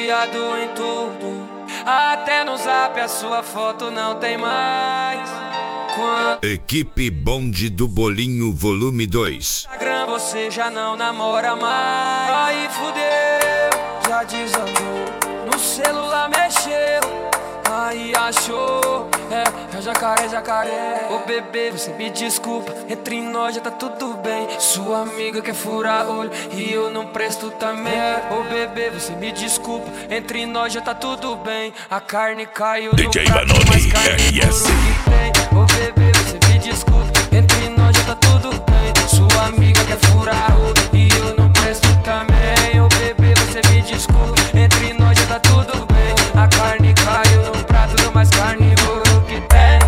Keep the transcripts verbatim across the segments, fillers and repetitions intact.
bloqueado em tudo. Até no zap a sua foto não tem mais. Quando Equipe Bonde do Bolinho Volume dois. Instagram você já não namora mais. Aí fudeu, já desandou. No celular mexeu, aí achou. É, é jacaré, jacaré. Ô bebê, você me desculpa, entre nós já tá tudo bem. Sua amiga quer furar olho e eu não presto também. Ô bebê, você me desculpa, entre nós já tá tudo bem. A carne caiu no D J prato, Vanoni, mais carne R S. puro que tem. Ô bebê, você me desculpa, entre nós já tá tudo bem. Sua amiga quer furar olho e eu não presto também. Ô bebê, você me desculpa, entre nós já tá tudo bem. A carne caiu no prato do mais carnívoro que tem.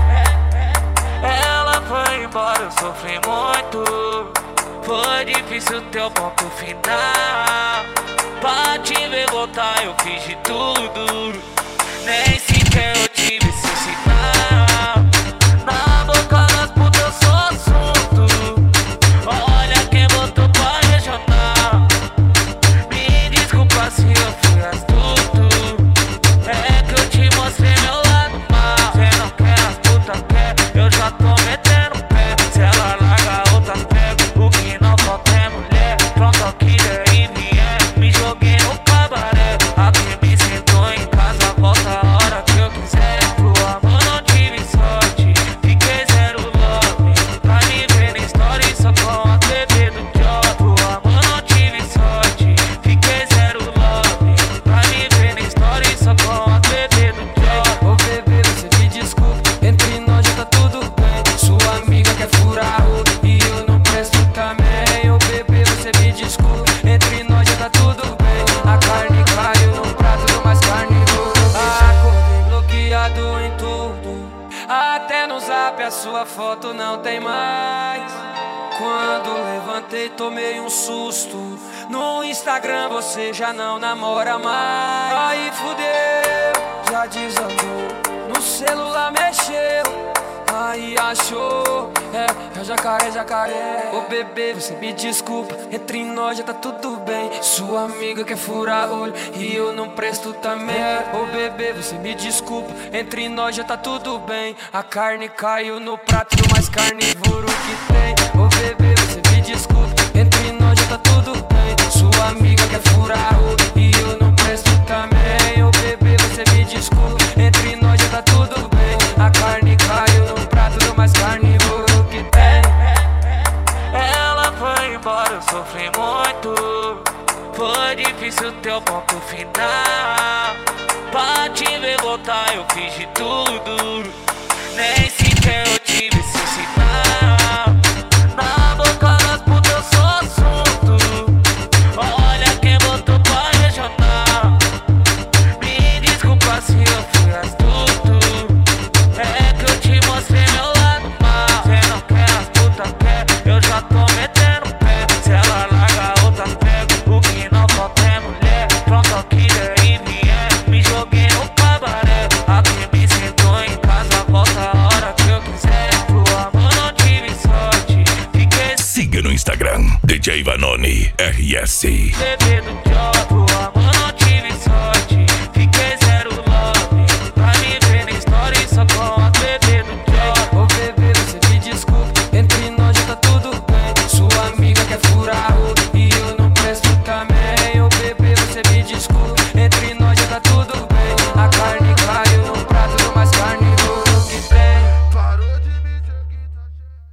Ela foi embora, eu sofri muito. Foi difícil ter o ponto final. Pra te ver voltar eu fiz de tudo. Nem sequer eu tive esse sinal. Na boca das putas eu sou assunto. Olha quem botou pra regional. Me desculpa se eu fui astuto. É que eu te mostrei meu lado mal. Cê não quer, as putas quer, eu já tô metendo pé. Se ela larga a outra pega, o que não falta é mulher. Pronto, aqui daí vier, me joguei no cabaré. Aqui me sentou em casa, volta a hora que eu quiser. Pro amor não tive sorte, fiquei zero love. Pra me ver na história só com a T V do job. Pro amor não tive sorte, fiquei zero love. Pra me ver na história só com a T V do job. Ô bebê, você me desculpa, entre nós já tá tudo bem. Sua amiga quer furar o e eu não presto também. Ô bebê, você me desculpa, entre nós já tá tudo bem. A carne caiu no prato do mais carnívoro. Acordei bloqueado em tudo. Até no zap a sua foto não tem mais. Quando levantei tomei um susto. No Instagram você já não namora mais. Aí fudeu, já desandou. No celular mexeu, aí achou. É, é jacaré, jacaré. Ô bebê, você me desculpa, entre nós já tá tudo bem. Sua amiga quer furar olho e eu não presto também. Ô bebê, você me desculpa, entre nós já tá tudo bem. A carne caiu no prato do mais carnívoro que tem. Ô bebê, você me desculpa, entre nós já tá tudo bem. Sua amiga quer furar olho e eu não presto também. Ô bebê, você me desculpa, entre nós já tá tudo bem. A carne caiu no prato do mais carnívoro que tem. Ela foi embora, eu sofri muito. Foi difícil ter o ponto final. Pra te ver voltar eu fiz de tudo. Nem sequer eu tive esse sinal. Na boca das putas eu sou assunto. Olha quem botou pra regional. Me desculpa se eu fui astuto. É que eu te mostrei meu lado mal. Cê não quer, as putas quer, eu já tô metendo pé. Se ela larga a outra pega, o que não falta é mulher. Pronto, aqui daí vier, me joguei no cabaré. Aqui me sentou em casa, volta a hora que eu quiser. Pro amor não tive sorte, fiquei Siga no Instagram, D J Vanoni, R S. bebê do job. Pro amor não tive sorte, fiquei zero love. Pra me ver na história só com a T V do job. Ô bebê, você me desculpa, entre nós já tá tudo bem. Sua amiga quer furar o e eu não presto também. Ô bebê, você me desculpa, entre